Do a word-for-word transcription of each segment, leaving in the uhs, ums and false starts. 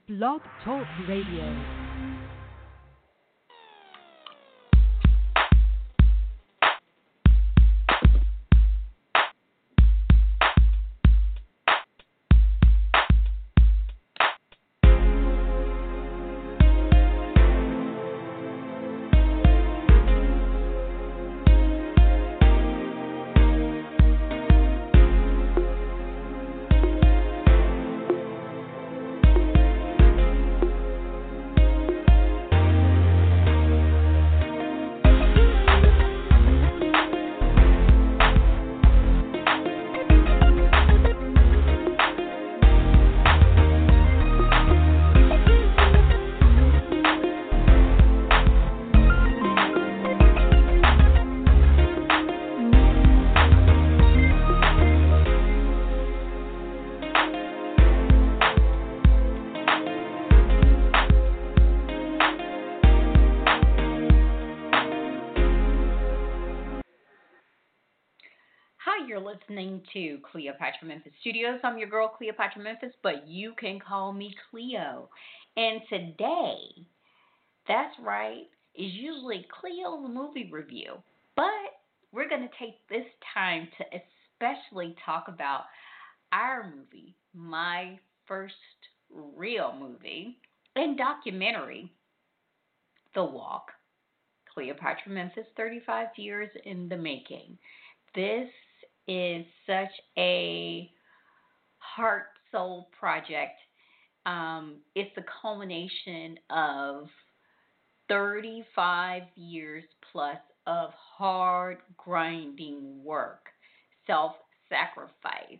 Blog Talk Radio. Hi, you're listening to Cleopatra Memphis Studios. I'm your girl, Cleopatra Memphis, but you can call me Cleo. And today, that's right, is usually Cleo's movie review. But we're going to take this time to especially talk about our movie, my first real movie and documentary, The Walk. Cleopatra Memphis, thirty-five years in the making. This is such a heart soul project. Um, it's the culmination of thirty-five years plus of hard grinding work, self sacrifice.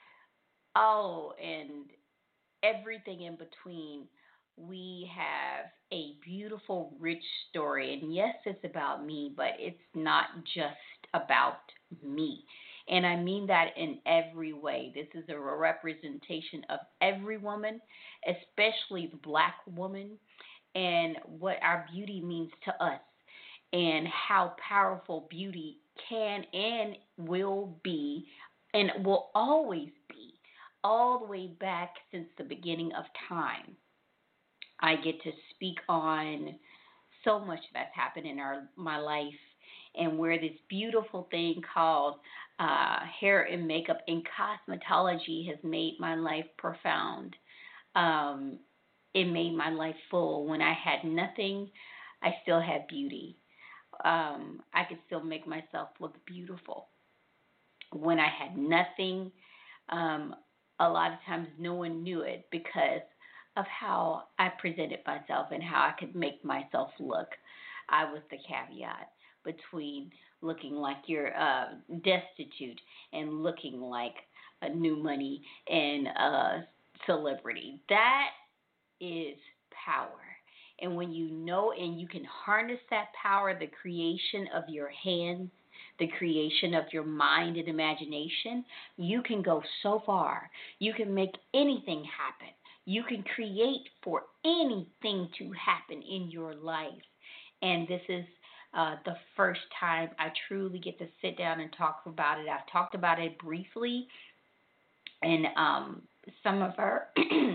Oh, and everything in between. We have a beautiful, rich story. And yes, it's about me, but it's not just about me. And I mean that in every way. This is a representation of every woman, especially the black woman, and what our beauty means to us, and how powerful beauty can and will be, and will always be, all the way back since the beginning of time. I get to speak on so much that's happened in our my life, and where this beautiful thing called uh, hair and makeup and cosmetology has made my life profound. Um, it made my life full. When I had nothing, I still had beauty. Um, I could still make myself look beautiful. When I had nothing, um, a lot of times no one knew it because of how I presented myself and how I could make myself look. I was the caveat between looking like you're uh, destitute and looking like a new money and a celebrity. That is power. And when you know and you can harness that power, the creation of your hands, the creation of your mind and imagination, you can go so far. You can make anything happen. You can create for anything to happen in your life. And this is uh, the first time I truly get to sit down and talk about it. I've talked about it briefly in um, some of our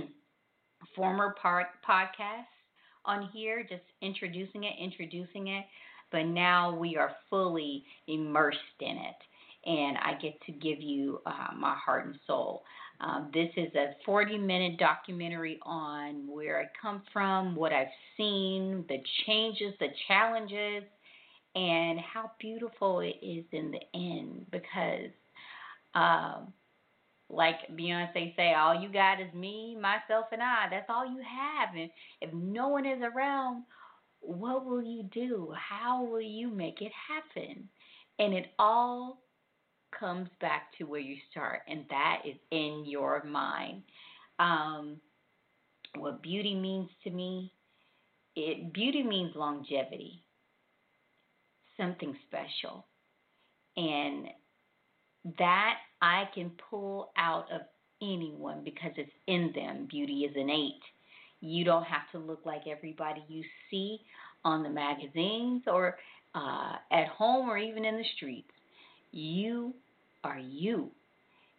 former part podcasts on here, just introducing it, introducing it. But now we are fully immersed in it, and I get to give you uh, my heart and soul. Um, this is a forty-minute documentary on where I come from, what I've seen, the changes, the challenges, and how beautiful it is in the end. Because, um, like Beyonce say, all you got is me, myself, and I. That's all you have. And if no one is around, what will you do? How will you make it happen? And it all comes back to where you start, and that is in your mind. Um, what beauty means to me, it beauty means longevity, something special, and that I can pull out of anyone because it's in them. Beauty is innate. You don't have to look like everybody you see on the magazines or uh, at home or even in the streets. You are you.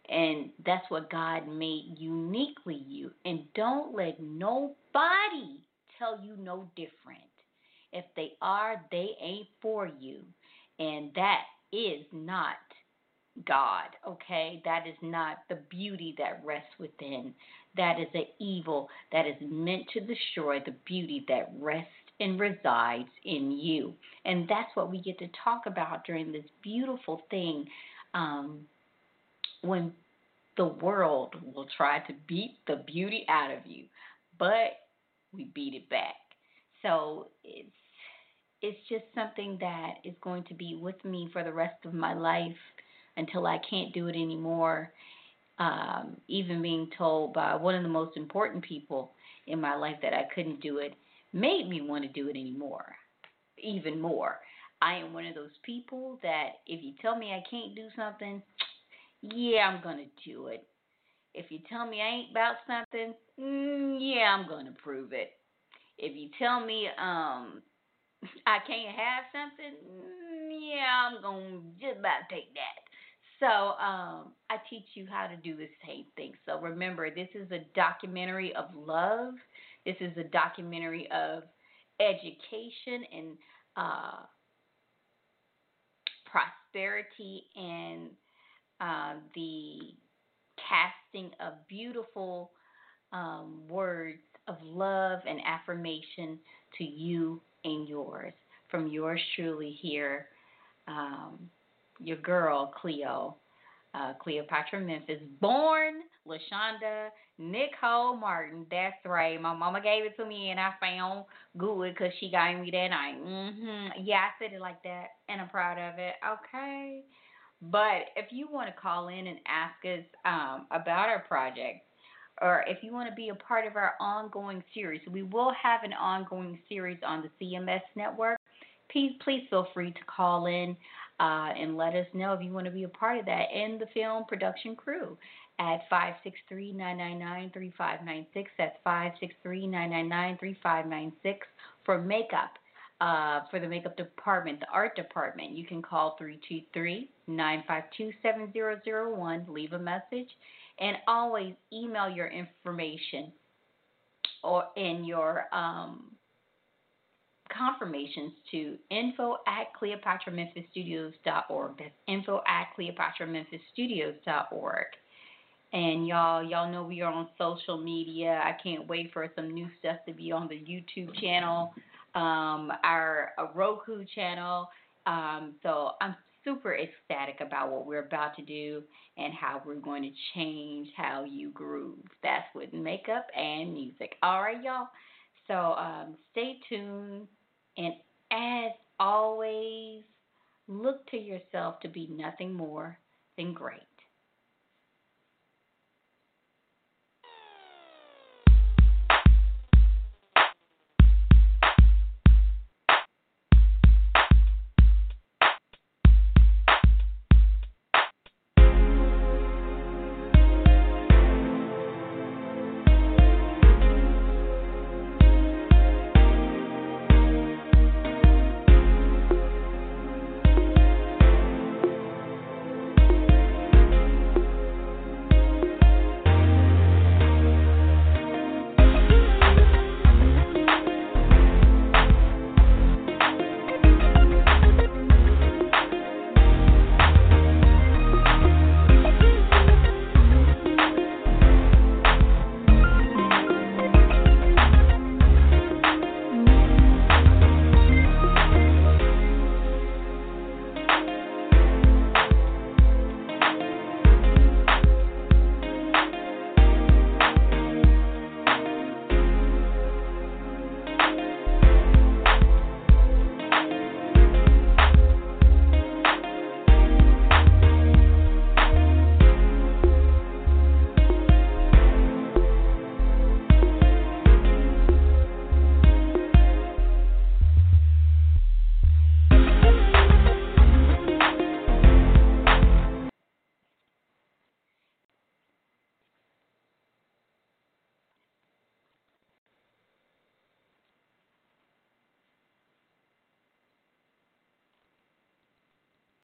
And that's what God made uniquely you. And don't let nobody tell you no different. If they are, they ain't for you. And that is not God, okay? That is not the beauty that rests within. That is an evil that is meant to destroy the beauty that rests and resides in you. And that's what we get to talk about during this beautiful thing um, when the world will try to beat the beauty out of you, but we beat it back. So it's it's just something that is going to be with me for the rest of my life until I can't do it anymore. Um, even being told by one of the most important people in my life that I couldn't do it made me want to do it anymore, even more. I am one of those people that if you tell me I can't do something, yeah, I'm going to do it. If you tell me I ain't about something, mm, yeah, I'm going to prove it. If you tell me um I can't have something, mm, yeah, I'm going to just about take that. So um, I teach you how to do the same thing. So remember, this is a documentary of love. This is a documentary of education and uh, prosperity and uh, the casting of beautiful um, words of love and affirmation to you and yours. From yours truly here, um, your girl, Cleo, uh, Cleopatra Memphis, born LaShonda Nicole Martin. That's right. My mama gave it to me, and I found good because she gave me that night. Mm-hmm. Yeah, I said it like that, and I'm proud of it. Okay. But if you want to call in and ask us um, about our project, or if you want to be a part of our ongoing series, we will have an ongoing series on the C M S network. Please, please feel free to call in uh, and let us know if you want to be a part of that and the film production crew at five six three, nine nine nine, three five nine six. That's five six three, nine nine nine, three five nine six for makeup. Uh, for the makeup department, the art department, you can call three two three, nine five two, seven zero zero one, leave a message, and always email your information or in your um, confirmations to info at cleopatra memphis studios dot org. That's info at cleopatra memphis studios dot org. And y'all, y'all know we are on social media. I can't wait for some new stuff to be on the YouTube channel, um, our uh, Roku channel. Um, so I'm super ecstatic about what we're about to do and how we're going to change how you groove. That's with makeup and music. All right, y'all. So um, stay tuned. And as always, look to yourself to be nothing more than great.